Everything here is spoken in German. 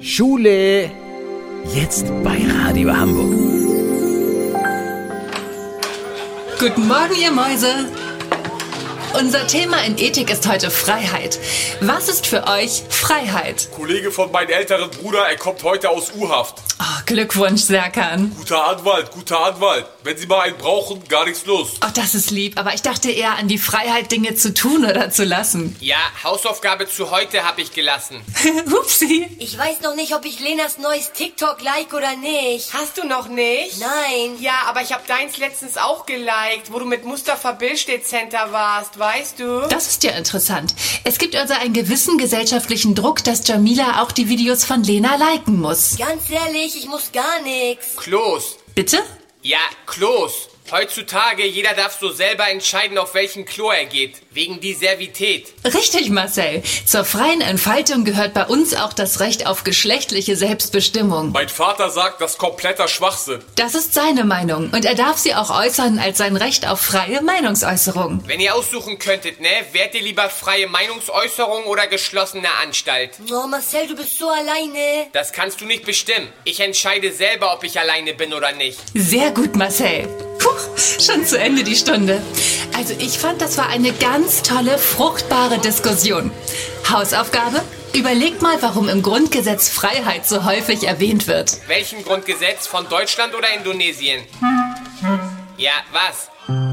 Schule, jetzt bei Radio Hamburg. Guten Morgen, ihr Mäuse. Unser Thema in Ethik ist heute Freiheit. Was ist für euch Freiheit? Kollege von meinem älteren Bruder, er kommt heute aus U-Haft. Oh, Glückwunsch, Serkan. Guter Anwalt. Wenn Sie mal einen brauchen, gar nichts los. Oh, das ist lieb, aber ich dachte eher an die Freiheit, Dinge zu tun oder zu lassen. Ja, Hausaufgabe zu heute habe ich gelassen. Hupsi. Ich weiß noch nicht, ob ich Lenas neues TikTok like oder nicht. Hast du noch nicht? Nein. Ja, aber ich habe deins letztens auch geliked, wo du mit Mustafa Billstedt Center warst, weißt du? Das ist ja interessant. Es gibt also einen gewissen gesellschaftlichen Druck, dass Jamila auch die Videos von Lena liken muss. Ganz ehrlich, ich muss gar nichts. Klos. Bitte? Ja, Klos. Heutzutage, jeder darf so selber entscheiden, auf welchen Klo er geht. Wegen Diversität. Richtig, Marcel. Zur freien Entfaltung gehört bei uns auch das Recht auf geschlechtliche Selbstbestimmung. Mein Vater sagt, das ist kompletter Schwachsinn. Das ist seine Meinung und er darf sie auch äußern als sein Recht auf freie Meinungsäußerung. Wenn ihr aussuchen könntet, ne, wärt ihr lieber freie Meinungsäußerung oder geschlossene Anstalt? Oh, Marcel, du bist so alleine. Das kannst du nicht bestimmen. Ich entscheide selber, ob ich alleine bin oder nicht. Sehr gut, Marcel. Puh, schon zu Ende die Stunde. Also ich fand, das war eine ganz tolle, fruchtbare Diskussion. Hausaufgabe? Überlegt mal, warum im Grundgesetz Freiheit so häufig erwähnt wird. Welchen Grundgesetz? Von Deutschland oder Indonesien? Ja, was?